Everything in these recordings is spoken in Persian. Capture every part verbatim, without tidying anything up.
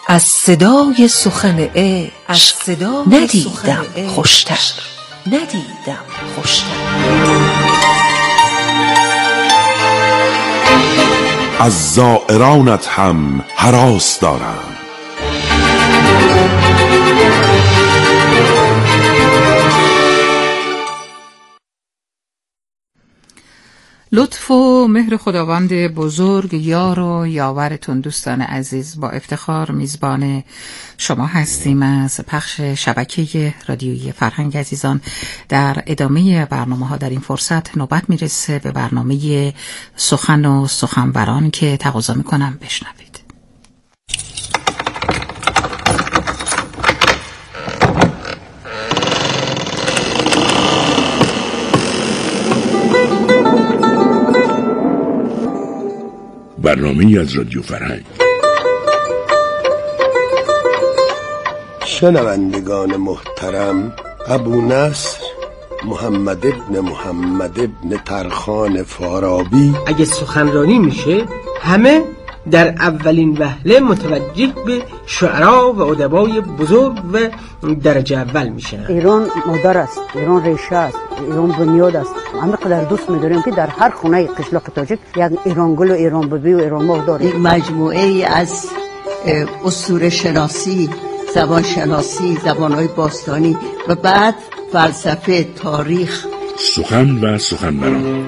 از صدای سخن عشق ندیدم خوشتر، ندیدم خوشتر. از زائرانت هم هراس دارم. لطف و مهر خداوند بزرگ یار و یاورتون دوستان عزیز، با افتخار میزبان شما هستیم از پخش شبکه رادیویی فرهنگ عزیزان. در ادامه برنامه ها در این فرصت نوبت میرسه به برنامه سخن و سخنوران که تقاضا میکنم بشنوید. برنامه از رادیو فرهنگ. شنوندگان محترم، ابو نصر محمد ابن محمد ابن ترخان فارابی اگه سخنرانی میشه همه در اولین وهله متوجه به شعرا و ادبای بزرگ و درجه اول میشن. ایران مادر است، ایران ریشه است، ایران بنیاد است. همه قدر دوست می‌داریم که در هر خونه قشلاق تاجیک یک ایران گل و ایران ببی و ایران ماه داریم. یک مجموعه ای از اسطوره شناسی، زبان شناسی، زبان‌های باستانی و بعد فلسفه، تاریخ، سخن و سخنوران.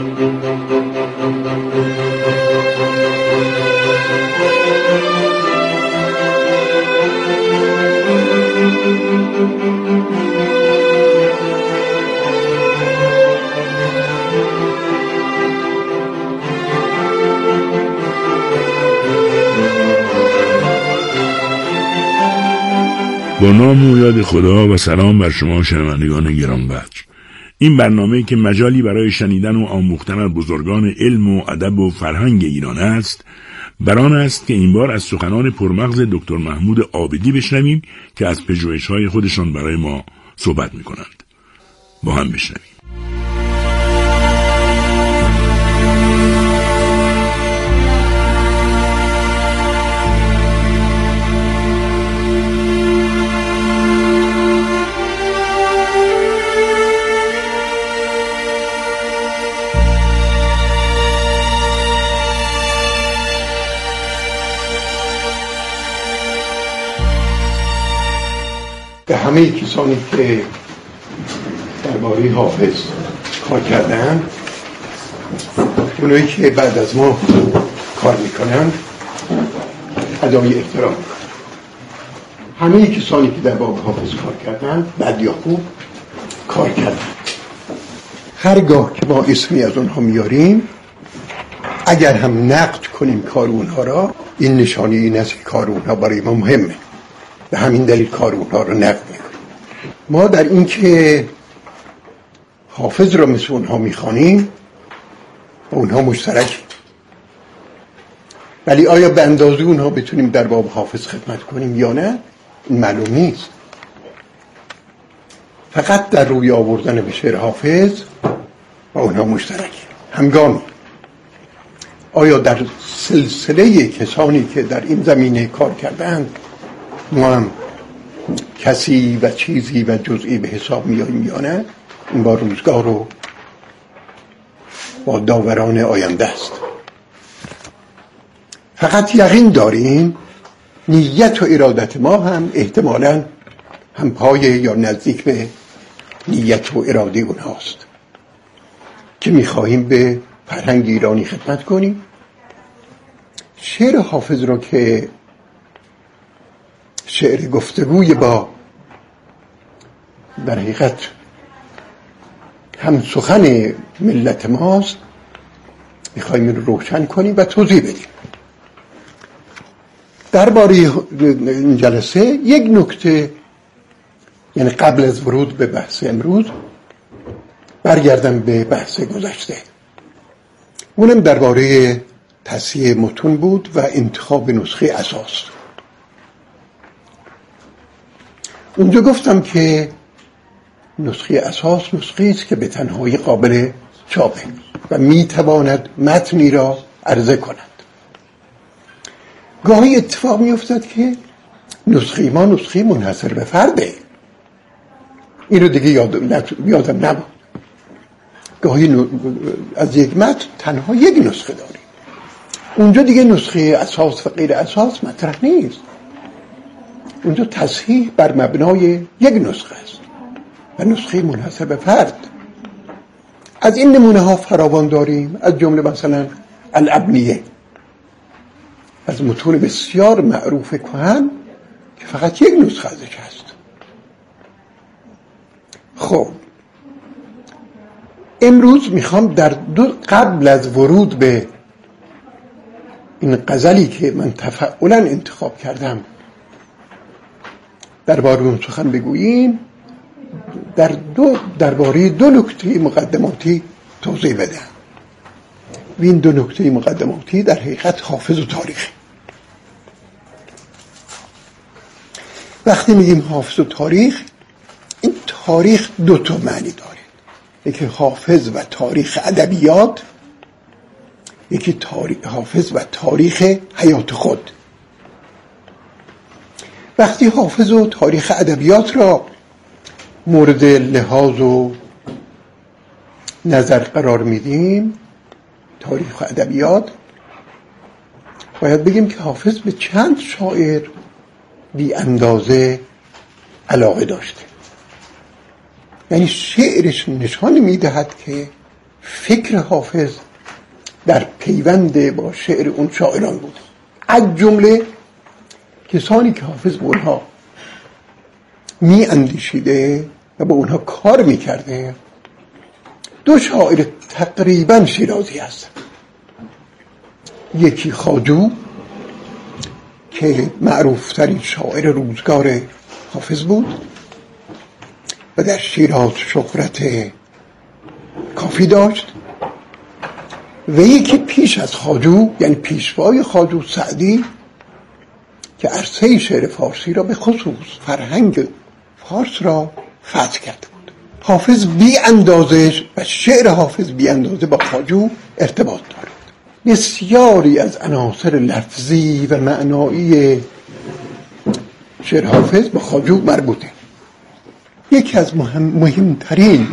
با نام و یاد خدا و سلام بر شما شنوندگان گرانقدر. این برنامه که مجالی برای شنیدن و آموختن از بزرگان علم و ادب و فرهنگ ایران است، بران است که این بار از سخنان پرمغز دکتر محمود عابدی بشنویم که از پژوهش‌های خودشان برای ما صحبت می‌کنند. با هم بشنویم. به همه کسانی که درباره حافظ کار کردن، اونایی که بعد از ما کار میکنن، ادای احترام میکنن. همه کسانی که در باب حافظ کار کردن، بد یا خوب کار کردن. هرگاه که ما اسمی از اونها میاریم، اگر هم نقد کنیم کار اونها را، این نشانی این است که کار اونها برای ما مهمه. به همین دلیل کار اونها رو نقد میکنیم. ما در این که حافظ را مثل اونها میخوانیم با اونها مشترکیم، ولی آیا به اندازه اونها بتونیم در باب حافظ خدمت کنیم یا نه، این معلوم نیست. فقط در روی آوردن به شعر حافظ با اونها مشترکیم، همگامی. آیا در سلسله کسانی که در این زمینه کار کردند ما هم کسی و چیزی و جزئی به حساب میاییم یا نه، این با روزگار رو با داوران آینده است. فقط یقین داریم نیت و ارادت ما هم احتمالاً هم پایه یا نزدیک به نیت و اراده اونهاست که میخواهیم به فرهنگ ایرانی خدمت کنیم. شعر حافظ را که شعر گفتگوی با در حقیقت هم سخن ملت ماست، میخواییم این رو روشن کنیم و توضیح بدیم. درباره این جلسه یک نکته، یعنی قبل از ورود به بحث امروز برگردم به بحث گذشته. اونم درباره تصحیح متون بود و انتخاب نسخه اساس. اونجا گفتم که نسخه اساس نسخه است که به تنهایی قابل چاپه و میتواند متنی را عرضه کند. گاهی اتفاق میافتد که نسخه ما نسخه منحصر به فرده. این رو دیگه یاد یادم نبود. گاهی از یک متن تنها یک نسخه داریم، اونجا دیگه نسخه اساس و غیر اساس مطرح نیست. اونجا تصحیح بر مبنای یک نسخه است و نسخه منحصر به فرد. از این نمونه ها فراوان داریم، از جمله مثلا الابنیه، از متون بسیار معروف کهن که فقط یک نسخه ازش هست. خب امروز میخوام در دو قبل از ورود به این غزلی که من تفعلا انتخاب کردم درباره اون سخن بگوییم، در دو درباره دو نکته مقدماتی توضیح بدم. و این دو نکته مقدماتی در حقیقت حافظ و تاریخ. وقتی میگیم حافظ و تاریخ، این تاریخ دو تا معنی داره، یکی حافظ و تاریخ ادبیات، یکی تاریخ حافظ و تاریخ حیات خود. وقتی حافظ و تاریخ ادبیات را مورد لحاظ و نظر قرار میدیم، تاریخ و ادبیات، باید بگیم که حافظ به چند شاعر بی اندازه علاقه داشته. یعنی شعرش نشان میدهد که فکر حافظ در پیوند با شعر اون شاعران بود. از جمله کسانی که حافظ به اونها می اندیشیده و با اونها کار می کرده، دو شاعر تقریبا شیرازی هستن. یکی خواجو که معروف ترین شاعر روزگار حافظ بود و در شیراز شهرت کافی داشت، و یکی پیش از خواجو یعنی پیشوای خواجو سعدی که عرصه شعر فارسی را به خصوص فرهنگ فارس را فتح کرده بود. حافظ بی اندازه و شعر حافظ بی اندازه با خواجو ارتباط دارد. بسیاری از عناصر لفظی و معنایی شعر حافظ با خواجو مربوطه. یکی از مهم مهمترین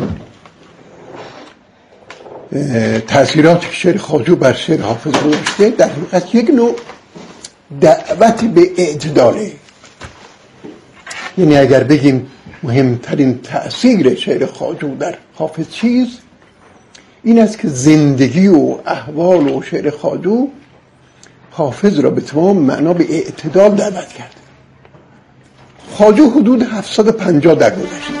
تأثیراتی که شعر خواجو بر شعر حافظ گذاشته در حقیقت یک نوع دعوت به اعتداله. یعنی اگر بگیم مهمترین تأثیر شعر خواجو در حافظ چیست، این است که زندگی و احوال و شعر خواجو حافظ را به تمام معنا به اعتدال دعوت کرده. خواجو حدود هفتصد و پنجاه در گذشته.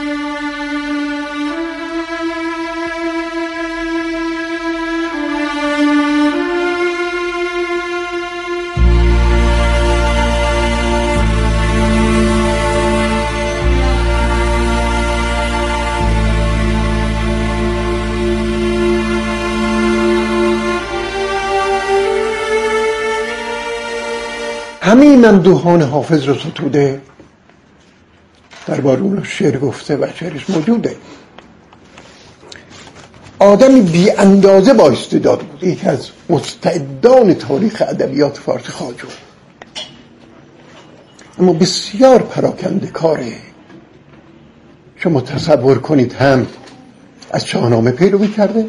همین اندوهان حافظ رو ستوده، درباره اون شعر گفته و شعرش موجوده. آدمی بی اندازه با استعداد بود، یکی از مستعدان تاریخ ادبیات فارسی خواجو، اما بسیار پراکنده کاره. شما تصور کنید هم از شاهنامه پیروی کرده،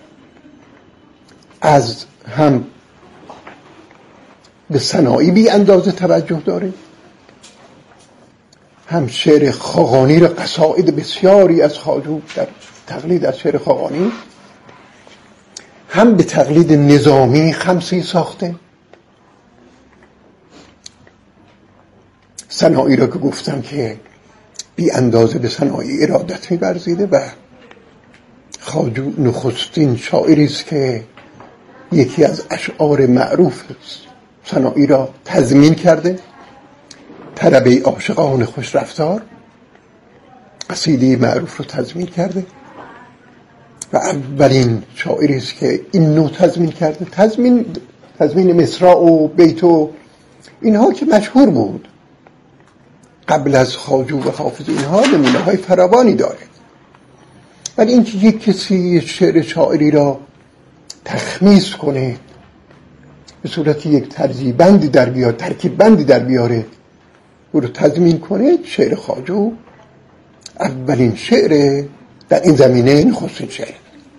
از هم به صناعی بی اندازه توجه داره، هم شعر خاقانی را، قصائد بسیاری از خواجو در تقلید از شعر خاقانی، هم به تقلید نظامی خمسی ساخته. صناعی را که گفتم که بی اندازه به صناعی ارادت می‌ورزیده و خواجو نخستین شاعری است که یکی از اشعار معروف صناعی را تضمین کرده، طربه عاشقان خوش رفتار، قصیده معروف رو تضمین کرده و اولین شاعری است که این نوع تضمین کرده. تضمین تضمین مصرع و بیت و اینها که مشهور بود قبل از خواجو و حافظ، اینها نمونه های فراوانی داره. ولی اینکه یک کسی شعر شاعری را تخمیس کنه، به صورت یک ترجیح بندی در بیاره، ترکیب بندی در بیاره او رو تضمین کنه شعر خواجو اولین شعر در این زمینه نخستین شعر.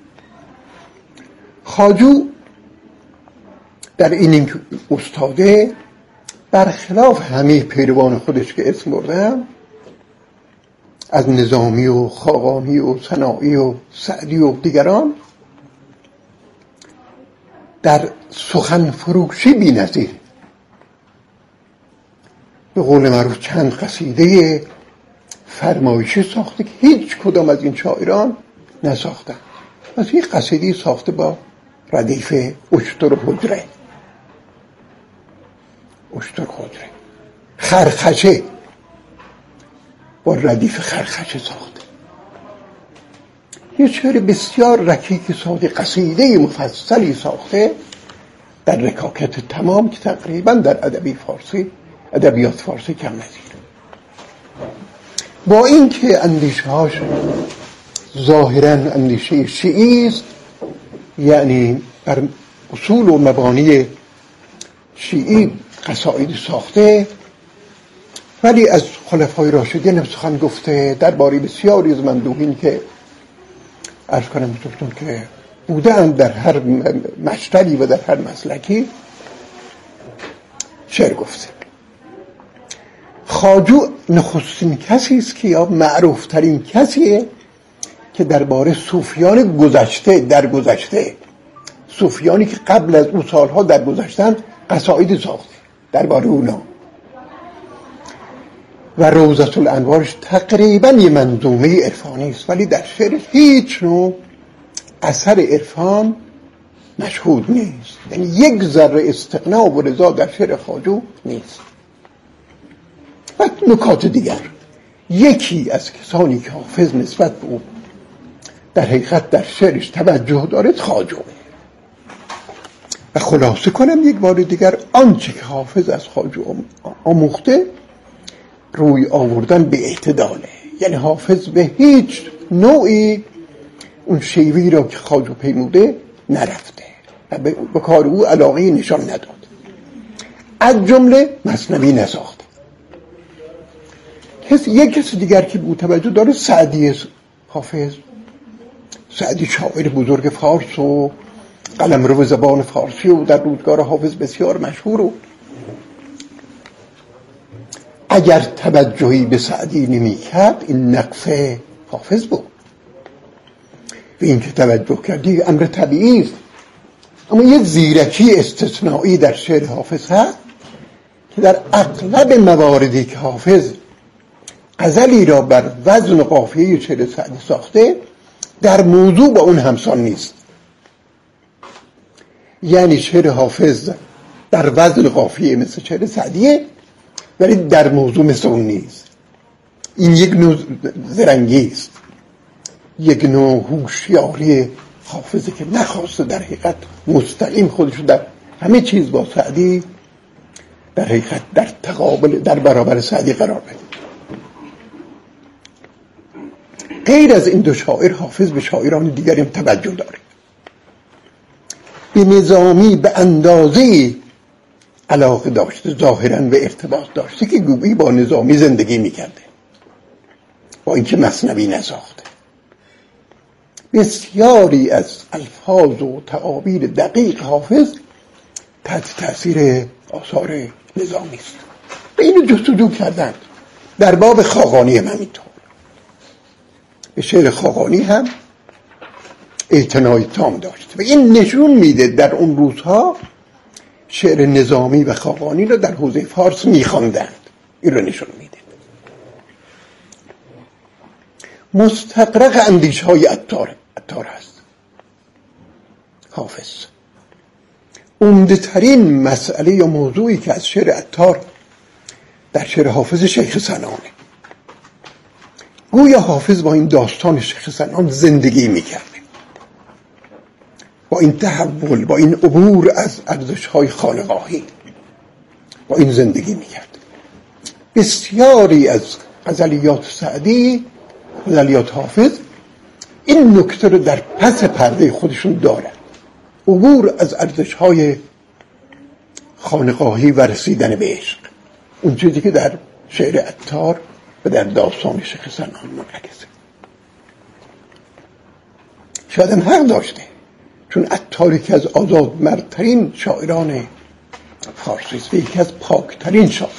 خواجو در این استاده برخلاف همه پیروان خودش که اسم بردم، از نظامی و خاقانی و صناعی و سعدی و دیگران، در سخن فروشی بی‌نظیر. به قول معروف چند قصیده فرمایشی ساخته که هیچ کدام از این شاعران نساختن. پس یک قصیده ساخته با ردیف اشتر و حجره، اشتر حجره خرخشه، با ردیف خرخشه ساخته. یه شعر بسیار رکیک ساخته، قصیده مفصلی ساخته در رکاکت تمام که تقریبا در ادبی فارسی، ادبیات فارسی کم نظیر. با اینکه اندیشه‌هاش ظاهراً اندیشه شیعی است، یعنی بر اصول و مبانی شیعی قصائد ساخته، ولی از خلفای راشدین سخن گفته درباره بسیاری از مندوبین که عرض کنم بزرگتون که بودن در هر مشتری و در هر مسلکی شعر گفته. خواجو نخستین کسی است که یا معروف ترین کسیه که درباره صوفیان گذشته در گذشته صوفیانی که قبل از اون سالها در گذشتن قصائد ساخته درباره اونا. و روضة الانوارش تقریبا یه منظومه عرفانی است، ولی در شعر هیچ نوع اثر عرفان مشهود نیست، یعنی یک ذره استقنا و رضا در شعر خواجو نیست. و نکات دیگر، یکی از کسانی که حافظ نسبت به او در حقیقت در شعرش توجه داره خواجو. و خلاصه کنم یک بار دیگر، آنچه که حافظ از خواجو آموخته روی آوردن به اعتداله، یعنی حافظ به هیچ نوعی اون شیوهی را که خواجو پیموده نرفته و به کار او علاقه نشان نداد. از جمله مثنوی نساخته. کس یک کس دیگر که به توجه داره سعدی حافظ. سعدی شاعر بزرگ فارس و قلمرو زبان فارسی و در روزگار حافظ بسیار مشهور و اگر توجهی به سعدی نمی کرد این نقص حافظ بود. و این که توجه کردی امر طبیعی است، اما یه زیرکی استثنایی در شعر حافظ هست که در اغلب مواردی که حافظ غزلی را بر وزن قافیه شعر سعدی ساخته در موضوع با اون همسان نیست. یعنی شعر حافظ در وزن قافیه مثل شعر سعدیه، ولی در موضوع مثل اون نیست. این یک نوع زرنگی است، یک نوع هوشیاری حافظه که نخواسته در حقیقت مستقیم خودشو در همه چیز با سعدی در حقیقت در تقابل در برابر سعدی قرار بده. غیر از این دو شاعر حافظ به شاعران دیگری هم توجه داره. به نظامی به اندازه علاقه داشته، ظاهراً به ارتباط داشته که گویی با نظامی زندگی میکرده، با اینکه مثنوی نساخته. بسیاری از الفاظ و تعابیر دقیق حافظ تحت تأثیر آثار نظامی است. به اینو جستجو کردند. در باب خاقانی هم همینطور. به شعر خاقانی هم اعتنای تام داشت و این نشون میده در اون روزها شعر نظامی و خاقانی رو در حوزه فارس میخواندند. این رو نشون میده. مستغرق اندیشه های عطار عطار هست حافظ. عمده ترین مسئله یا موضوعی که از شعر عطار در شعر حافظ شیخ سنانه. گویا حافظ با این داستان شیخ سنان زندگی میکرده، با این تحول، با این عبور از ارزش‌های خانقاهی، با این زندگی میکرد. بسیاری از غزلیات سعدی، غزلیات حافظ این نکته رو در پس پرده خودشون دارن، عبور از ارزش‌های خانقاهی و رسیدن به عشق. اون چیزی که در شعر عطار و در داستان شیخ سنان منعکسه. شاید هم حق داشته، چون عطار که از آزادمردترین شاعران فارسی است، یکی از پاکترین شاعران.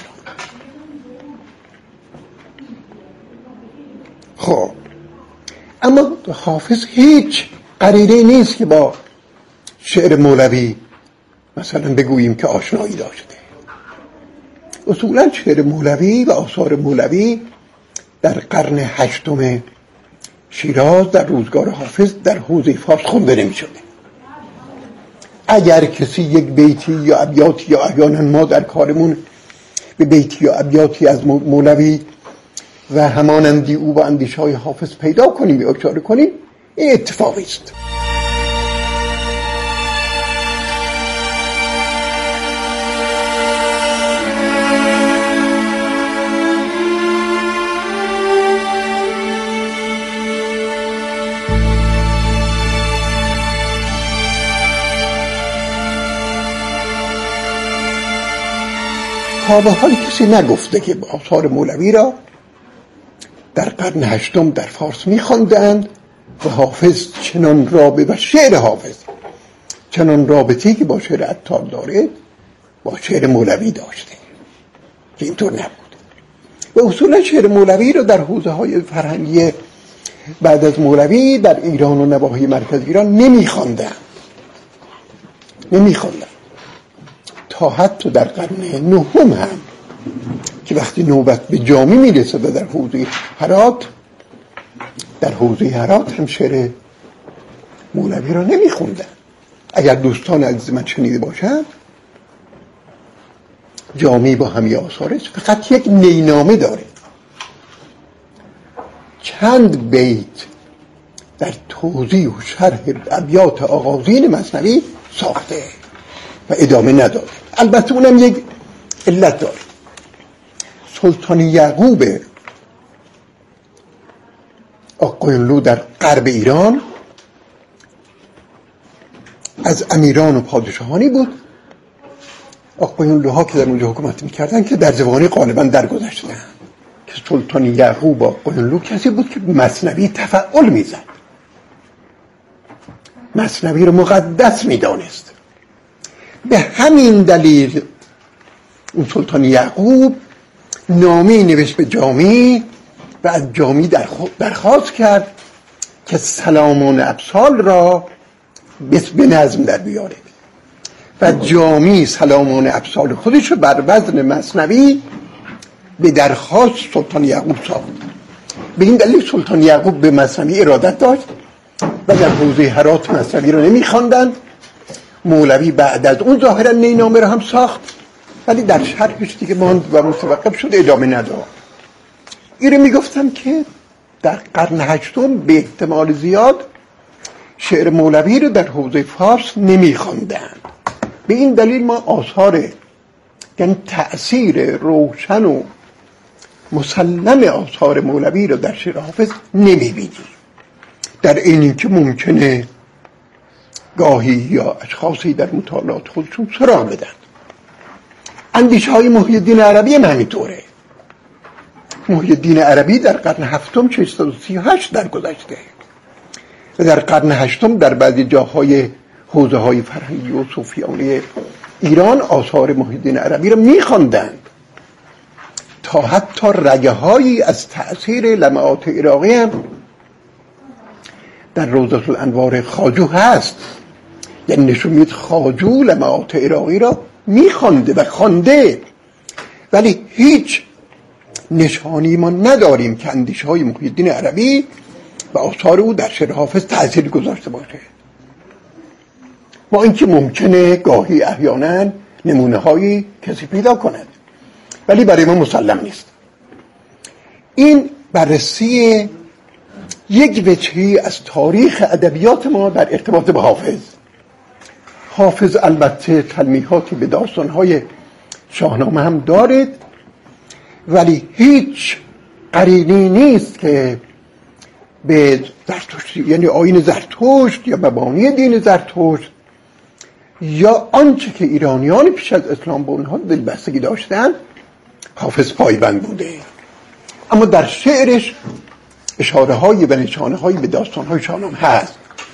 خب اما حافظ هیچ قرینه‌ای نیست که با شعر مولوی مثلا بگوییم که آشنایی داشته. اصولا شعر مولوی و آثار مولوی در قرن هشتم شیراز در روزگار حافظ در حوزه فارس خونده نمی شده. اگر کسی یک بیتی یا ابیاتی، یا احیانا ما در کارمون به بیتی یا ابیاتی از مولوی و همانندی او با اندیشه های حافظ پیدا کنیم یا اشاره کنیم، این اتفاقی است. تا به حال کسی نگفته که آثار مولوی را در قرن هشتم در فارس می‌خواندند و حافظ چنان رابطه و شعر حافظ چنان رابطه‌ای که با شعر عطار داره با شعر مولوی داشته، که اینطور نبود. و اصولا شعر مولوی را در حوزه‌های فرهنگی بعد از مولوی در ایران و نواحی مرکز ایران نمی‌خواندند نمی‌خواندند تا حتی در قرن نهم هم که وقتی نوبت به جامی میرسه و در حوزه هرات در حوزه هرات هم شعر مولوی را نمیخوندن. اگر دوستان عزیز من شنیده باشند، جامی با همه آثارش فقط یک نینامه داره، چند بیت در توضیح و شرح ابیات آغازین مثنوی ساخته و ادامه نداره. البته اونم یک علت داره. سلطان یعقوب آقایونلو در غرب ایران از امیران و پادشاهانی بود. آقایونلوها که در اونجا حکومت میکردن که در زبانی غالبا درگذشتن، که سلطان یعقوب آقایونلو کسی بود که مثنوی تفعول میزد، مثنوی رو مقدس میدانست. به همین دلیل اون سلطان یعقوب نامه‌ای نوشت به جامی و از جامی درخواست کرد که سلامان ابسال را به نظم در بیاره و جامی سلامان ابسال خودش رو بر وزن مثنوی به درخواست سلطان یعقوب ساخت. به این دلیل سلطان یعقوب به مثنوی ارادت داشت و در حوزه هرات مثنوی رو نمی‌خواندند. مولوی بعد از اون ظاهرا نینامه رو هم ساخت، ولی در شرحش دیگه ماند و متوقف شد، ادامه نداد. این رو میگفتم که در قرن هشتم به احتمال زیاد شعر مولوی رو در حوزه فارس نمیخواندند. به این دلیل ما آثار، یعنی تأثیر روشن و مسلم آثار مولوی رو در شعر حافظ نمیبینیم، در اینی که ممکنه گاهی یا اشخاصی در مطالعات خودشون سراغ بدن. اندیشه های محی الدین عربی هم همینطوره. محی الدین عربی در قرن هفتم ششصد و سی و هشت درگذشته و در قرن هشتم در بعضی جاهای حوزه های فرهنگی و صوفیانه ایران آثار محی الدین عربی رو میخواندند، تا حتی رگه هایی از تأثیر لمعات عراقی هم در روضة الانوار خواجو هست. یعنی نشون میده خواجو لمعات عراقی را میخوانده و خوانده، ولی هیچ نشانی ما نداریم که اندیشه های محی الدین عربی و آثار او در شعر حافظ تأثیر گذاشته باشه. با اینکه ممکنه گاهی احیانا نمونه هایی کسی پیدا کند، ولی برای ما مسلم نیست. این بررسی یک وجهی از تاریخ ادبیات ما در ارتباط به حافظ. حافظ البته تلمیحاتی به داستان‌های شاهنامه هم دارد، ولی هیچ قرینی نیست که به زرتشت، یعنی آیین زرتشت یا مبانی دین زرتشت یا آنچه که ایرانیان پیش از اسلام به اونها دلبستگی داشتند، حافظ پایبند بوده، اما در شعرش اشاره های و نشانه های به داستان های شاهنامه هست.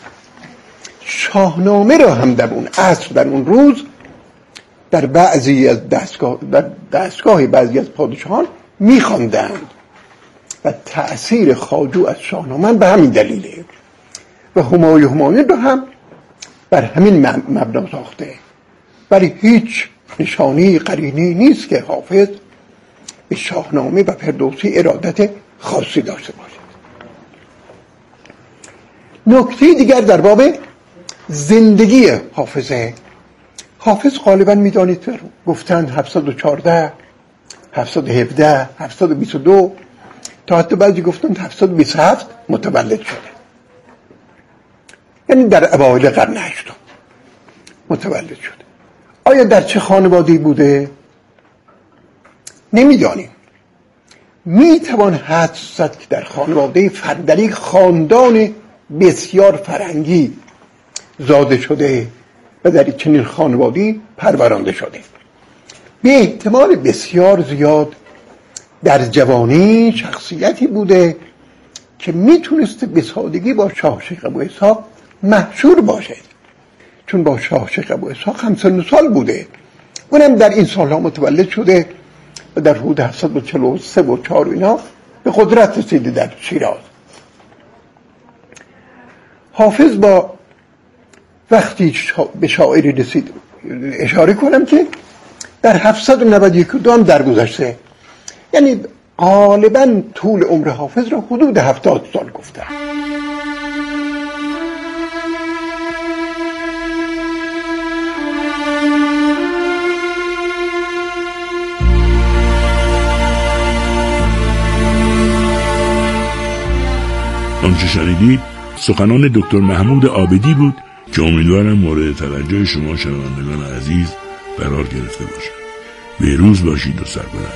شاهنامه را هم در اون عصر، در اون روز، در بعضی از دستگاه در دستگاه بعضی از پادشاهان می‌خواندند و تأثیر خواجو از شاهنامه به همین دلیله و همایون همایون رو هم بر همین مبنا ساخته. ولی هیچ نشانی قرینه‌ای نیست که حافظ به شاهنامه و فردوسی ارادت خاصی داشته باشد. نکته دیگر در باب زندگی حافظه. حافظ غالبا میدانید گفتند هفتصد و چهارده، هفتصد و هفده، هفتصد و بیست و دو تا حتی بعضی گفتند هفتصد و بیست و هفت متولد شده، یعنی در اوایل قرن هشتم متولد شده. آیا در چه خانواده‌ای بوده؟ نمیدانیم. میتوان حدس زد که در خانواده در یک خاندان بسیار فرهنگی زاده شده و در چنین خانواده‌ای پرورانده شده. به احتمال بسیار زیاد در جوانی شخصیتی بوده که میتونسته به سادگی با شاه شیخ ابو اسحاق محشور باشه، چون با شاه شیخ ابو اسحاق هم سن و سال بوده. اونم در این سالها متولد شده و در حدود هفتصد و چهل و سه و چهار اینا به قدرت رسیده در شیراز. حافظ با وقتی به شاعری رسید اشاره کنم که در هفتصد و نود و یک هم در گذشته، یعنی غالبا طول عمر حافظ را حدود هفتاد سال گفته. آنچه شنیدید سخنان دکتر محمود عابدی بود که امیدوارم مورد توجه شما شنوندگان عزیز قرار گرفته باشه. بهروز باشید و سربلند.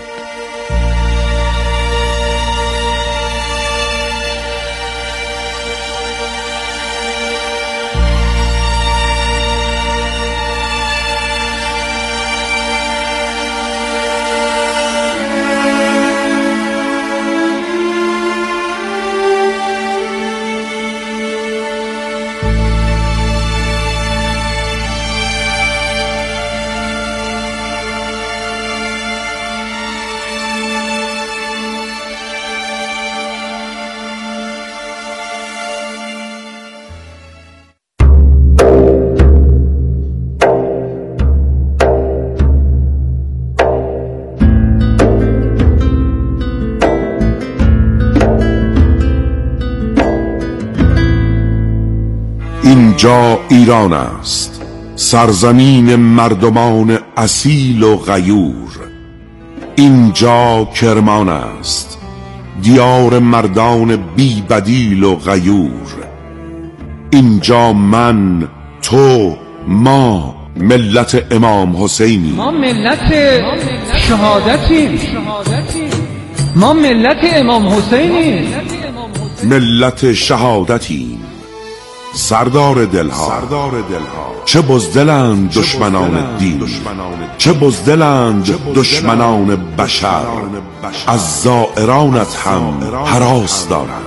اینجا ایران است، سرزمین مردمان اصیل و غیور. اینجا کرمان است، دیار مردان بی بدیل و غیور. اینجا من، تو، ما ملت امام حسینی، ما ملت شهادتیم، ما ملت امام حسینی، ملت شهادتیم، سردار دلها. سردار دلها چه بزدلند دشمنان دین، چه بزدلند دشمنان بشر. از زائرانت هم هراس دارند.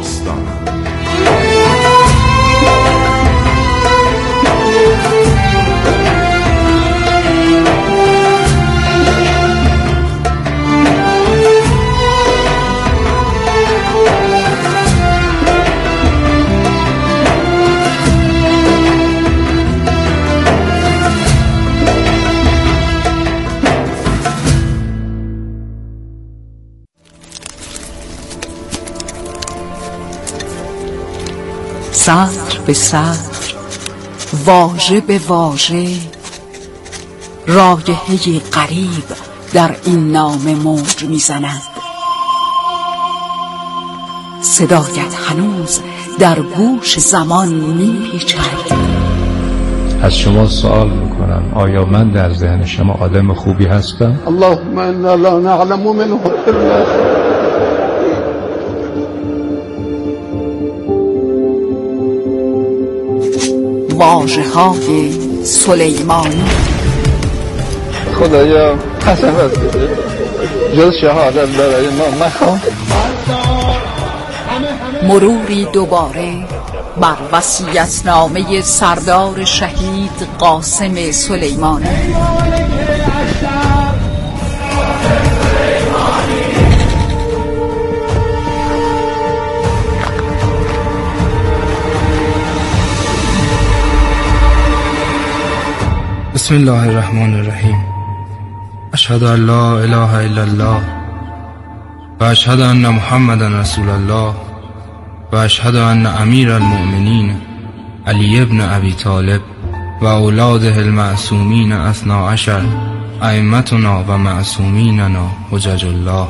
سطر به سطر، واژه به واژه، رایحه‌ی غریب در این نامه موج میزند. صدایت هنوز در گوش زمان میپیچد. از شما سوال میکنم آیا من در ذهن شما آدم خوبی هستم؟ اللهم انا لا نعلم منه الا واژه های سلیمانی. خدایا قسمت بده جز شهادت برای ما مخوام. مروری دوباره بر وصیت‌نامه سردار شهید قاسم سلیمانی. بسم الله الرحمن الرحیم. اشهد ان لا اله الا الله و اشهد ان محمدا رسول الله و اشهد ان امیر المؤمنین علی ابن ابی طالب و اولاده المعصومین اثنا عشر ائمتنا و معصومیننا حجج الله.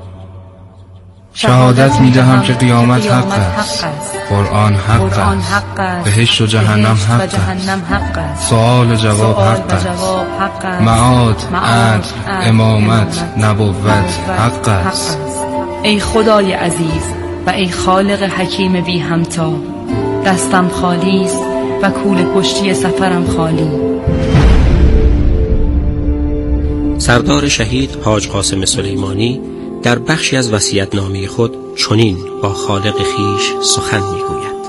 شهادت می دهم که قیامت حق است، قرآن حق است، بهشت و جهنم حق است، سؤال و جواب حق است، معاد، عدل، امامت، نبوت حق است. ای خدای عزیز و ای خالق حکیم بی همتا، دستم خالی است و کوله پشتی سفرم خالی. سردار شهید حاج قاسم سلیمانی در بخشی از وصیت‌نامه خود چنین با خالق خیش سخن می‌گوید: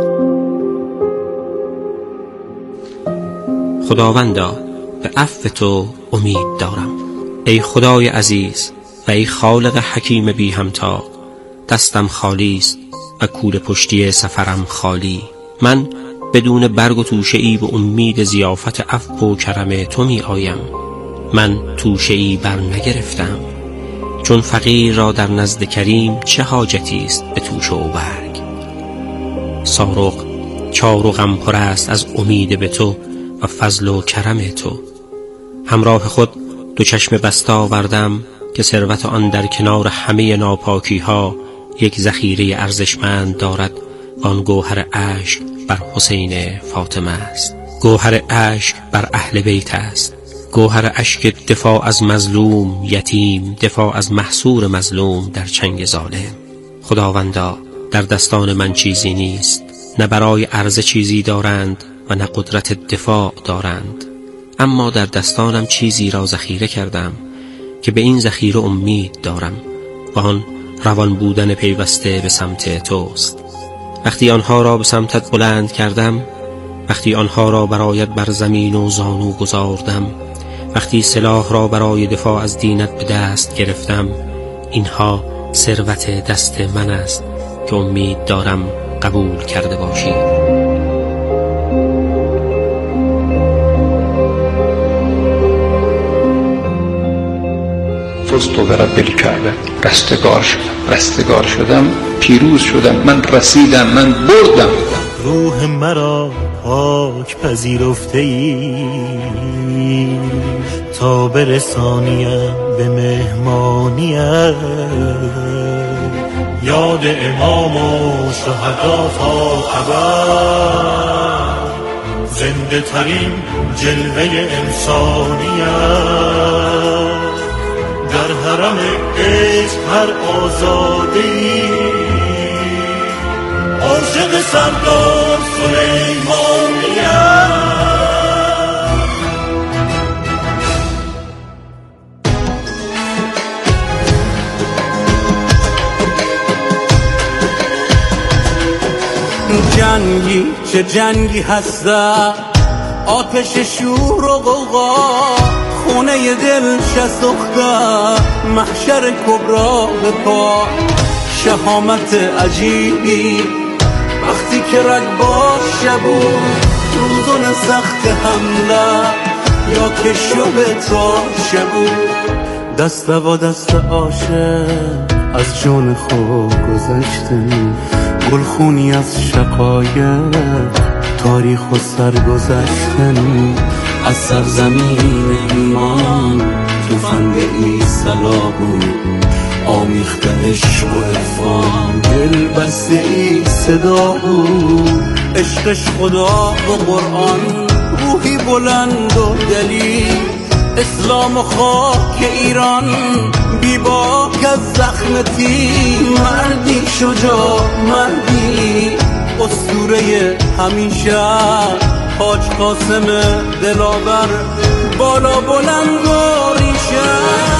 خداوندا، به عفو تو امید دارم. ای خدای عزیز و ای خالق حکیم بی همتا، دستم خالی است و کوله پشتی سفرم خالی. من بدون برگ و توشه‌ای به امید ضیافت عفو و کرم تو می آیم. من توشه‌ای بر نگرفتم، چون فقیر را در نزد کریم چه حاجتی است به توشه و برگ. سارق چار و غم پر است از امید به تو و فضل و کرم تو. همراه خود دو چشم بسته آوردم که ثروت آن در کنار همه ناپاکی ها یک ذخیره ارزشمند دارد و آن گوهر اشک بر حسین فاطمه است. گوهر اشک بر اهل بیت است. گوهر اشک دفاع از مظلوم یتیم، دفاع از محصور مظلوم در چنگ ظالم. خداوندا، در دستان من چیزی نیست، نه برای عرضه چیزی دارند و نه قدرت دفاع دارند، اما در دستانم چیزی را ذخیره کردم که به این ذخیره امید دارم و آن روان بودن پیوسته به سمت توست. وقتی آنها را به سمتت بلند کردم، وقتی آنها را برایت بر زمین و زانو گذاردم، وقتی سلاح را برای دفاع از دینت به دست گرفتم، اینها ثروت دست من است که امید دارم قبول کرده باشی. فزت برب الکعبه، رستگار شدم، رستگار شدم، پیروز شدم، من رسیدم، من بردم. روح مرا پاک پذیرفته ای تا برسانیم به مهمانیت. یاد امام و شهدا تا ابد، زنده ترین جلوه انسانیت. در حرم عشق هر آزادی عاشق سردار سلیمانیت. جنگی چه جنگی هستم، آتش شور و غوغا، خونه دل شسوخته، محشر کبرا به پا. شهامت عجیبی وقتی که رگبار شبو، روزون سخت حمله یا که شب تا شبو. دست و دست عاشق از جان خود گذشتن، گلخونی از شقایق، تاریخ و سرگذشتن. از سرزمین ایمان توفند ایسلا بود، آمیخته عشق و عرفان، دل بسته ای صدا بود. عشقش خدا و قرآن، روحی بلند و دلی، اسلام و خاک ایران، بی باک از زخم تیر. مردی شجاع، مردی اسطوره همیشه، حاج قاسم دلاور، بالا بلند و ریشه.